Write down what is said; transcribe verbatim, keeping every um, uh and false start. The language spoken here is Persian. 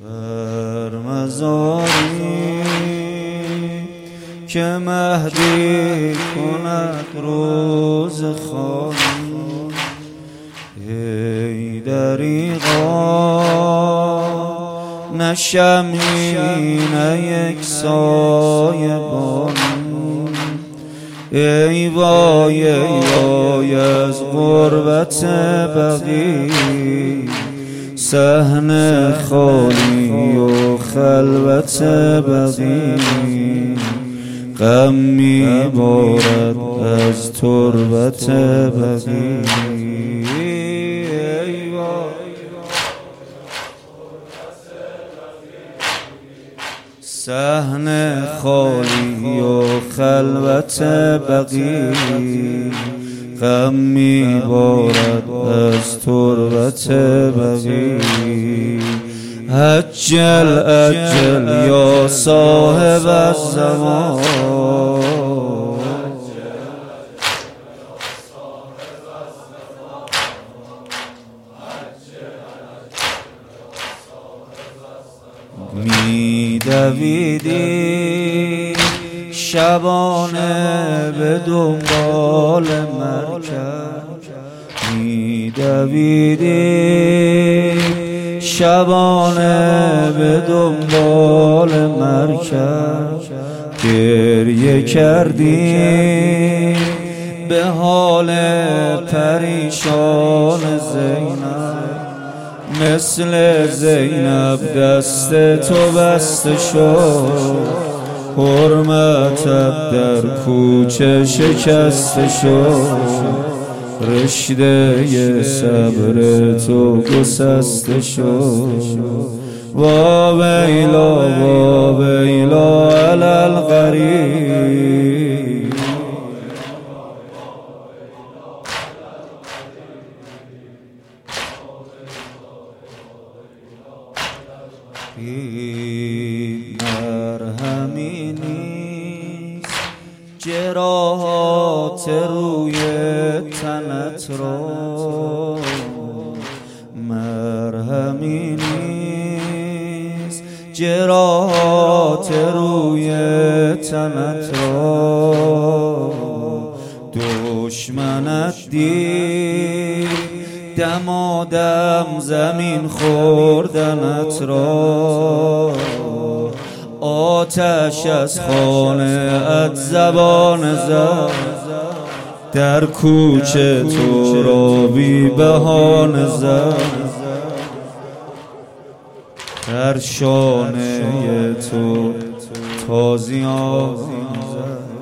در مزاری که مهدی کند روز خانی، ای دریغا نه شمعی نه یک سایه بانی، ای وای ای وای از غربت بقی، صحن خالی و خلوت بقی، غم میبارد از تربت بقی. صحن خالی و خلوت بقی، غم میبارد از تربت بقی. عجل عجل یا صاحب الزمان، می دویدی شبانه به دنبال مرکب، می دویدی شبانه به دنبال مرکب، گریه کردی به حال پریشان زینب، مثل زینب دست تو بسته شد، حرمتت در کوچه شکسته شد، رشته صبر تو گسسته شد. وا ویلا وا ویلا علی الغریب، مرهمی نیست جراحات روی تنت را، مرهمی نیست جراحات روی تنت را، دشمنت دید دمادم زمین خوردنت را، آتش از خانه ات زبان زد، در کوچه تو را بی بهانه زد، در شانه تو تازیانه زد.